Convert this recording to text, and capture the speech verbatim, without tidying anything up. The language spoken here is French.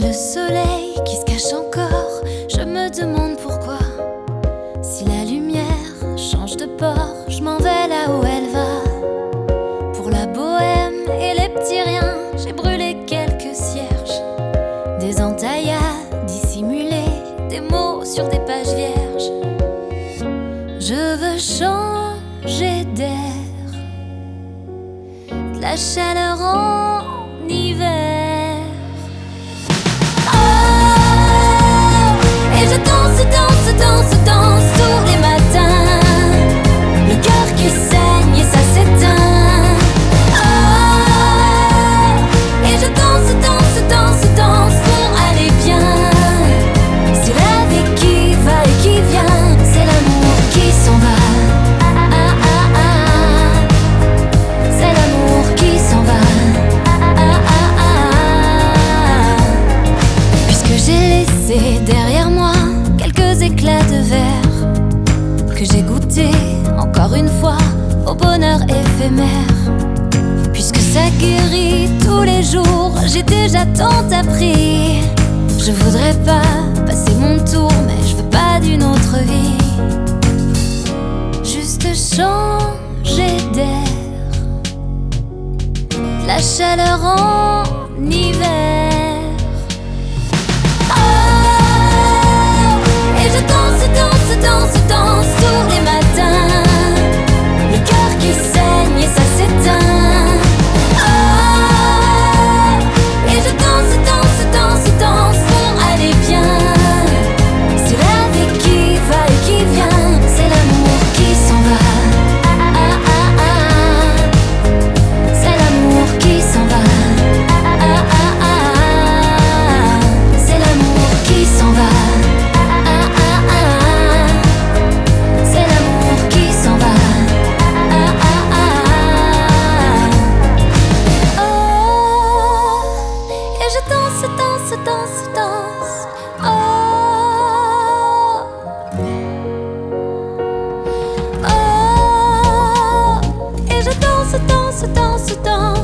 le soleil qui se cache encore, je me demande pourquoi. Si la lumière change de port, je m'en vais là où elle va. Pour la bohème et les petits riens, j'ai brûlé quelques cierges. Des entaillades dissimulées, des mots sur des pages vierges. Je veux changer d'air, de la chaleur en hiver. Je danse, danse, danse, danse tous les matins. Le cœur qui saigne et ça s'éteint. Oh, et je danse, danse, danse, danse pour aller bien. C'est la vie qui va et qui vient. C'est l'amour qui s'en va. Ah, ah, ah, ah. C'est l'amour qui s'en va. Ah, ah, ah, ah. Puisque j'ai laissé derrière moi quelques éclats de verre, que j'ai goûté encore une fois au bonheur éphémère. Puisque ça guérit tous les jours, j'ai déjà tant appris. Je voudrais pas passer mon tour, mais je veux pas d'une autre vie. Juste changer d'air, de la chaleur en hiver. Danse, danse tous les matins. Le cœur qui saigne et ça s'éteint. Oh, et je danse, danse, danse, danse pour aller bien. C'est la vie qui va et qui vient. C'est l'amour qui s'en va. Ah, ah, ah, ah. C'est l'amour qui s'en va. Ah, ah, ah, ah. C'est l'amour qui s'en va. Danse, danse, danse, oh, oh, et je danse, danse, danse, danse.